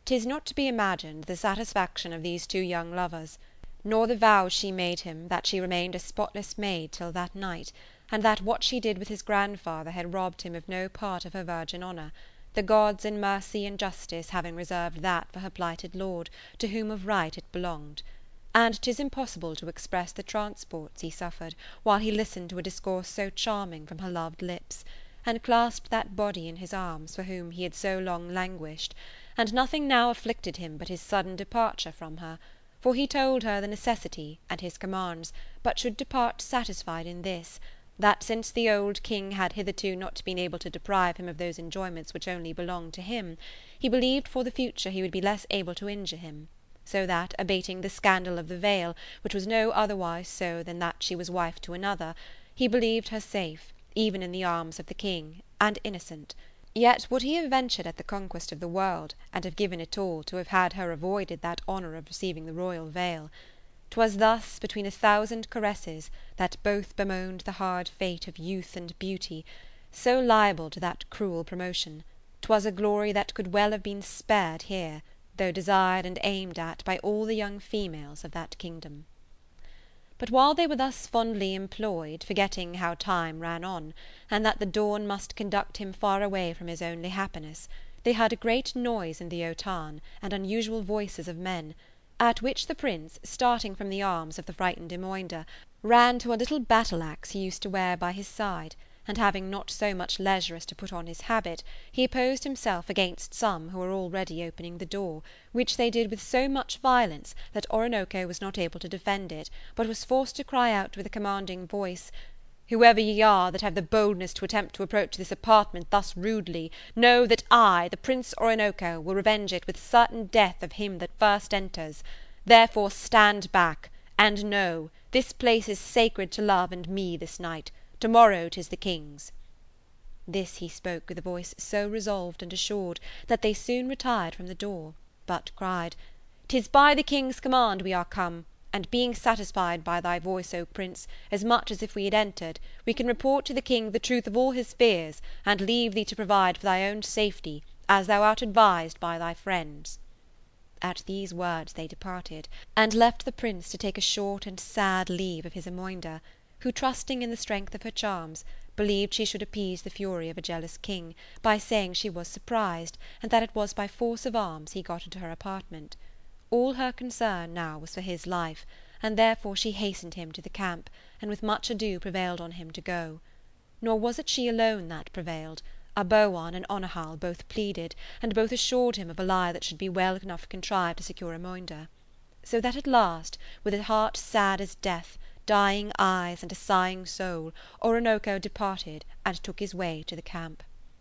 'Tis not to be imagined the satisfaction of these two young lovers, nor the vows she made him that she remained a spotless maid till that night, and that what she did with his grandfather had robbed him of no part of her virgin honour, the gods in mercy and justice having reserved that for her plighted lord, to whom of right it belonged. And 'tis impossible to express the transports he suffered while he listened to a discourse so charming from her loved lips, and clasped that body in his arms for whom he had so long languished, and nothing now afflicted him but his sudden departure from her, for he told her the necessity, and his commands, but should depart satisfied in this, that since the old King had hitherto not been able to deprive him of those enjoyments which only belonged to him, he believed for the future he would be less able to injure him, so that, abating the scandal of the veil, which was no otherwise so than that she was wife to another, he believed her safe, even in the arms of the King, and innocent. Yet would he have ventured at the conquest of the world, and have given it all, to have had her avoided that honour of receiving the royal veil. 'Twas thus, between 1,000 caresses, that both bemoaned the hard fate of youth and beauty, so liable to that cruel promotion. 'Twas a glory that could well have been spared here, though desired and aimed at by all the young females of that kingdom. But while they were thus fondly employed, forgetting how time ran on, and that the dawn must conduct him far away from his only happiness, they heard a great noise in the Autan, and unusual voices of men, at which the Prince, starting from the arms of the frightened Imoinda, ran to a little battle axe he used to wear by his side, and having not so much leisure as to put on his habit, he opposed himself against some who were already opening the door, which they did with so much violence that Oroonoko was not able to defend it, but was forced to cry out with a commanding voice, "Whoever ye are that have the boldness to attempt to approach this apartment thus rudely, know that I, the Prince Oroonoko, will revenge it with certain death of him that first enters. Therefore stand back, and know, this place is sacred to love and me this night. To-morrow 'tis the King's." This he spoke with a voice so resolved and assured that they soon retired from the door, but cried, "'Tis by the King's command we are come, and being satisfied by thy voice, O Prince, as much as if we had entered, we can report to the King the truth of all his fears, and leave thee to provide for thy own safety, as thou art advised by thy friends." At these words they departed, and left the Prince to take a short and sad leave of his Imoinda, who, trusting in the strength of her charms, believed she should appease the fury of a jealous king, by saying she was surprised, and that it was by force of arms he got into her apartment. All her concern now was for his life, and therefore she hastened him to the camp, and with much ado prevailed on him to go. Nor was it she alone that prevailed. Aboan and Onahal both pleaded, and both assured him of a lie that should be well enough contrived to secure Imoinda. So that at last, with a heart sad as death, dying eyes, and a sighing soul, Oroonoko departed, and took his way to the camp.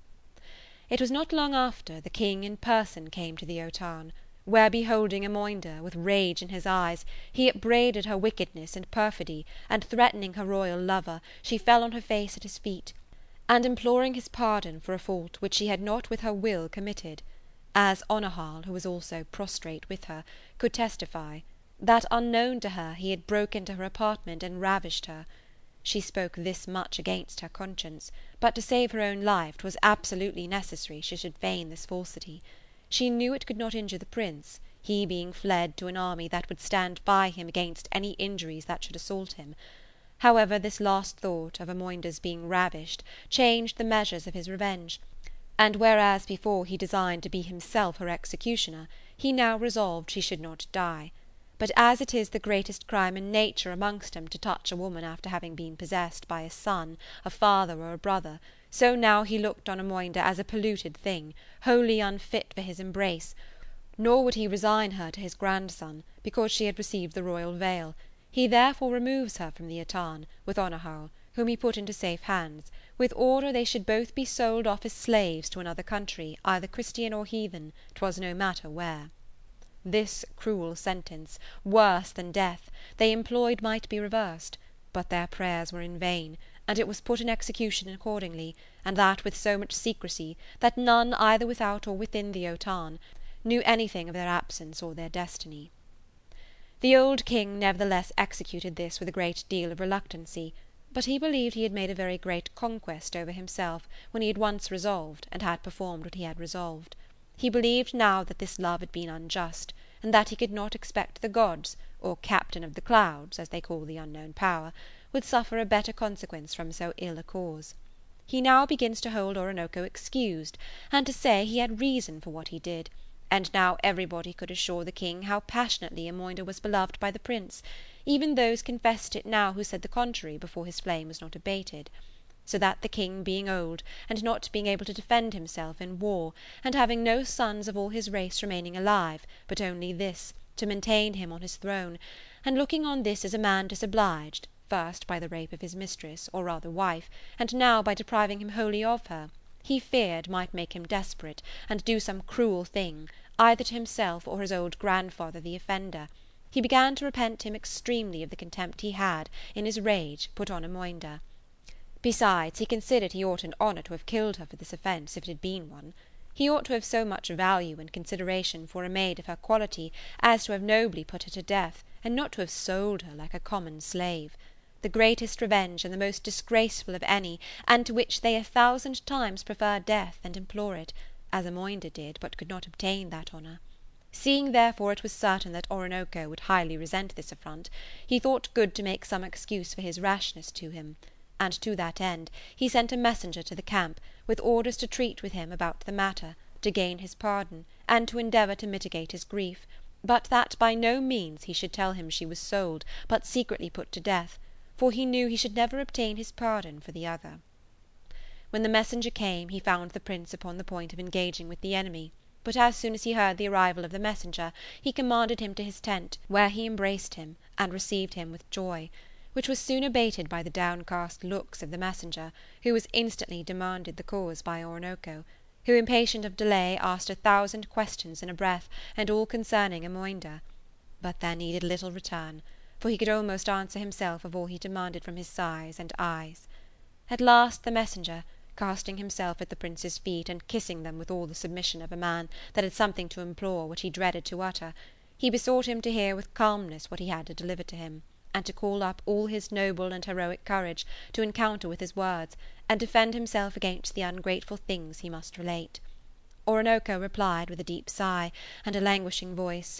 It was not long after the King in person came to the Autan, where beholding Imoinda, with rage in his eyes, he upbraided her wickedness and perfidy, and threatening her royal lover, she fell on her face at his feet, and imploring his pardon for a fault which she had not with her will committed, as Onahal, who was also prostrate with her, could testify, that unknown to her he had broke into her apartment and ravished her. She spoke this much against her conscience, but to save her own life 'twas absolutely necessary she should feign this falsity. She knew it could not injure the Prince, he being fled to an army that would stand by him against any injuries that should assault him. However, this last thought of Imoinda's being ravished changed the measures of his revenge, and whereas before he designed to be himself her executioner, he now resolved she should not die. But as it is the greatest crime in nature amongst them to touch a woman after having been possessed by a son, a father, or a brother, so now he looked on Imoinda as a polluted thing, wholly unfit for his embrace, nor would he resign her to his grandson, because she had received the royal veil. He therefore removes her from the Autan, with Onahal, whom he put into safe hands, with order they should both be sold off as slaves to another country, either Christian or heathen, 'twas no matter where. This cruel sentence, worse than death, they implored might be reversed, but their prayers were in vain, and it was put in execution accordingly, and that with so much secrecy that none, either without or within the Autan, knew anything of their absence or their destiny. The old King nevertheless executed this with a great deal of reluctancy, but he believed he had made a very great conquest over himself when he had once resolved and had performed what he had resolved. He believed now that this love had been unjust, and that he could not expect the gods, or captain of the clouds, as they call the unknown power, would suffer a better consequence from so ill a cause. He now begins to hold Oroonoko excused, and to say he had reason for what he did, and now everybody could assure the king how passionately Amoinda was beloved by the prince, even those confessed it now who said the contrary before his flame was not abated. So that the king being old, and not being able to defend himself in war, and having no sons of all his race remaining alive, but only this, to maintain him on his throne, and looking on this as a man disobliged, first by the rape of his mistress, or rather wife, and now by depriving him wholly of her, he feared might make him desperate, and do some cruel thing, either to himself or his old grandfather the offender, he began to repent him extremely of the contempt he had, in his rage, put on Amoinda. Besides, he considered he ought in honour to have killed her for this offence, if it had been one. He ought to have so much value and consideration for a maid of her quality as to have nobly put her to death, and not to have sold her like a common slave. The greatest revenge and the most disgraceful of any, and to which they 1,000 times prefer death and implore it, as Amoinda did, but could not obtain that honour. Seeing therefore it was certain that Oroonoko would highly resent this affront, he thought good to make some excuse for his rashness to him, and to that end he sent a messenger to the camp, with orders to treat with him about the matter, to gain his pardon, and to endeavour to mitigate his grief, but that by no means he should tell him she was sold, but secretly put to death, for he knew he should never obtain his pardon for the other. When the messenger came, he found the prince upon the point of engaging with the enemy, but as soon as he heard the arrival of the messenger, he commanded him to his tent, where he embraced him, and received him with joy, which was soon abated by the downcast looks of the messenger, who was instantly demanded the cause by Oroonoko, who, impatient of delay, asked 1,000 questions in a breath, and all concerning Amoinda. But there needed little return, for he could almost answer himself of all he demanded from his sighs and eyes. At last the messenger, casting himself at the prince's feet, and kissing them with all the submission of a man that had something to implore which he dreaded to utter, he besought him to hear with calmness what he had to deliver to him, and to call up all his noble and heroic courage to encounter with his words, and defend himself against the ungrateful things he must relate. Oroonoko replied with a deep sigh, and a languishing voice,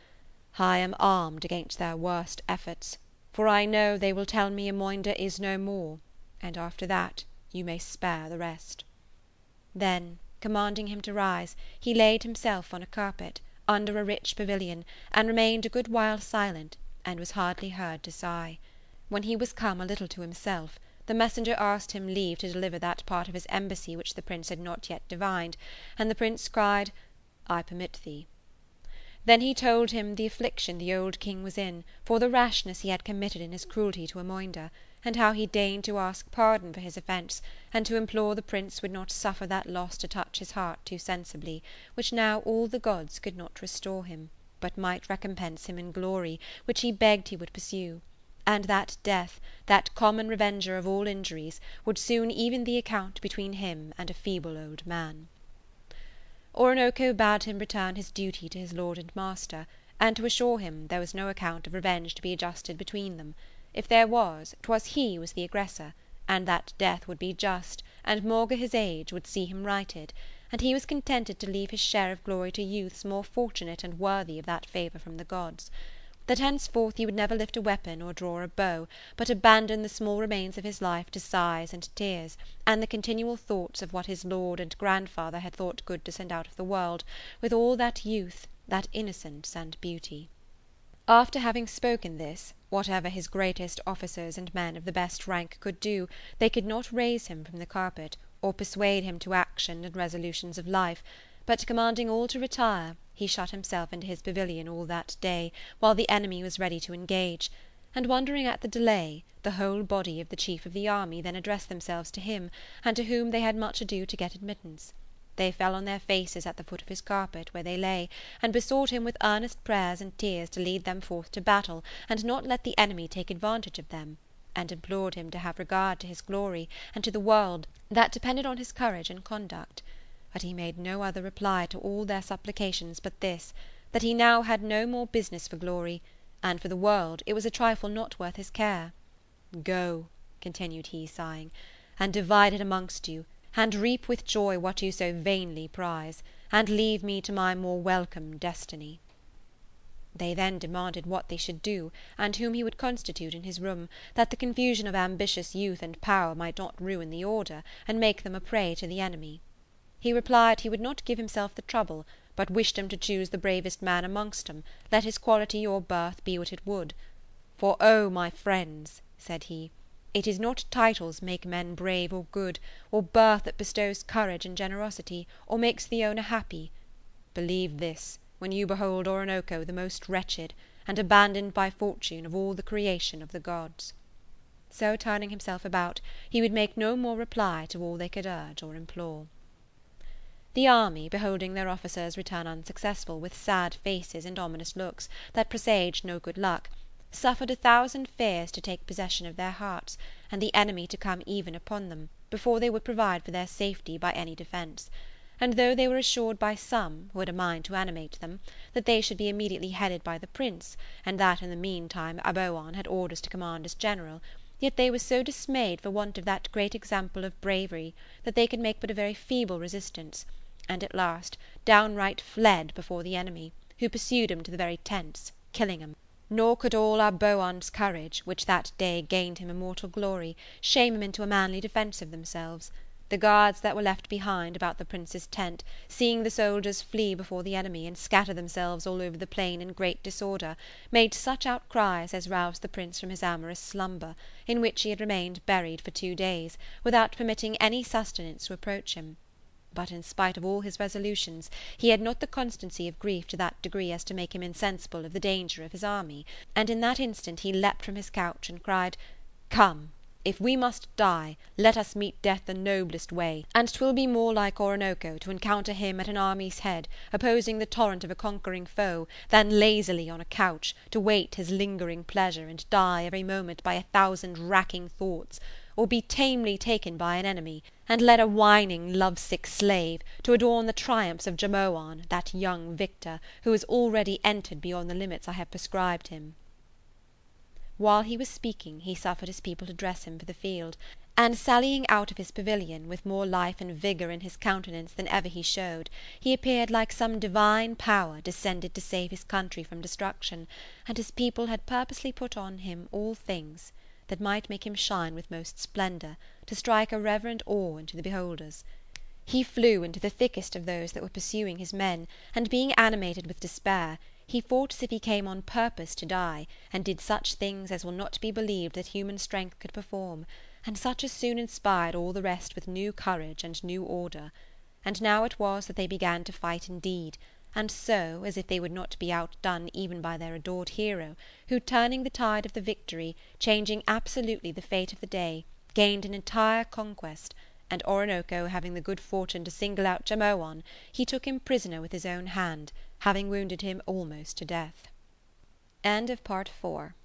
"I am armed against their worst efforts, for I know they will tell me Amoinda is no more, and after that you may spare the rest." Then, commanding him to rise, he laid himself on a carpet, under a rich pavilion, and remained a good while silent, and was hardly heard to sigh. When he was come a little to himself, the messenger asked him leave to deliver that part of his embassy which the prince had not yet divined, and the prince cried, "I permit thee." Then he told him the affliction the old king was in, for the rashness he had committed in his cruelty to Amoinda, and how he deigned to ask pardon for his offence, and to implore the prince would not suffer that loss to touch his heart too sensibly, which now all the gods could not restore him, but might recompense him in glory, which he begged he would pursue, and that death, that common revenger of all injuries, would soon even the account between him and a feeble old man. Oroonoko bade him return his duty to his lord and master, and to assure him there was no account of revenge to be adjusted between them. If there was, 'twas he was the aggressor, and that death would be just, and Morga his age would see him righted, and he was contented to leave his share of glory to youths more fortunate and worthy of that favour from the gods; that henceforth he would never lift a weapon or draw a bow, but abandon the small remains of his life to sighs and tears, and the continual thoughts of what his lord and grandfather had thought good to send out of the world, with all that youth, that innocence and beauty. After having spoken this, whatever his greatest officers and men of the best rank could do, they could not raise him from the carpet, or persuade him to action and resolutions of life, but commanding all to retire, he shut himself into his pavilion all that day, while the enemy was ready to engage, and wondering at the delay, the whole body of the chief of the army then addressed themselves to him, and to whom they had much ado to get admittance. They fell on their faces at the foot of his carpet, where they lay, and besought him with earnest prayers and tears to lead them forth to battle, and not let the enemy take advantage of them, and implored him to have regard to his glory, and to the world, that depended on his courage and conduct. But he made no other reply to all their supplications but this, that he now had no more business for glory, and for the world it was a trifle not worth his care. "Go," continued he, sighing, "and divide it amongst you, and reap with joy what you so vainly prize, and leave me to my more welcome destiny." They then demanded what they should do, and whom he would constitute in his room, that the confusion of ambitious youth and power might not ruin the order, and make them a prey to the enemy. He replied he would not give himself the trouble, but wished them to choose the bravest man amongst them, let his quality or birth be what it would. "For, O my friends," said he, "it is not titles make men brave or good, or birth that bestows courage and generosity, or makes the owner happy. Believe this, when you behold Oroonoko the most wretched, and abandoned by fortune of all the creation of the gods." So turning himself about, he would make no more reply to all they could urge or implore. The army, beholding their officers return unsuccessful, with sad faces and ominous looks that presaged no good luck, suffered 1,000 fears to take possession of their hearts, and the enemy to come even upon them, before they would provide for their safety by any defence. And though they were assured by some, who had a mind to animate them, that they should be immediately headed by the Prince, and that in the mean time Aboan had orders to command as general, yet they were so dismayed for want of that great example of bravery that they could make but a very feeble resistance, and at last downright fled before the enemy, who pursued him to the very tents, killing him. Nor could all Aboan's courage, which that day gained him immortal glory, shame him into a manly defence of themselves. The guards that were left behind about the Prince's tent, seeing the soldiers flee before the enemy and scatter themselves all over the plain in great disorder, made such outcries as roused the Prince from his amorous slumber, in which he had remained buried for 2 days, without permitting any sustenance to approach him. But in spite of all his resolutions, he had not the constancy of grief to that degree as to make him insensible of the danger of his army, and in that instant he leapt from his couch and cried, "Come, if we must die, let us meet death the noblest way, and 'twill be more like Oroonoko to encounter him at an army's head, opposing the torrent of a conquering foe, than lazily on a couch, to wait his lingering pleasure, and die every moment by 1,000 racking thoughts, or be tamely taken by an enemy, and led a whining love-sick slave, to adorn the triumphs of Jamoan, that young victor, who has already entered beyond the limits I have prescribed him." While he was speaking, he suffered his people to dress him for the field, and sallying out of his pavilion, with more life and vigour in his countenance than ever he showed, he appeared like some divine power descended to save his country from destruction, and his people had purposely put on him all things that might make him shine with most splendour, to strike a reverent awe into the beholders. He flew into the thickest of those that were pursuing his men, and being animated with despair, he fought as if he came on purpose to die, and did such things as will not be believed that human strength could perform, and such as soon inspired all the rest with new courage and new order. And now it was that they began to fight indeed, and so, as if they would not be outdone even by their adored hero, who, turning the tide of the victory, changing absolutely the fate of the day, gained an entire conquest, and Oroonoko having the good fortune to single out Jamoan, he took him prisoner with his own hand, having wounded him almost to death. End of Part 4.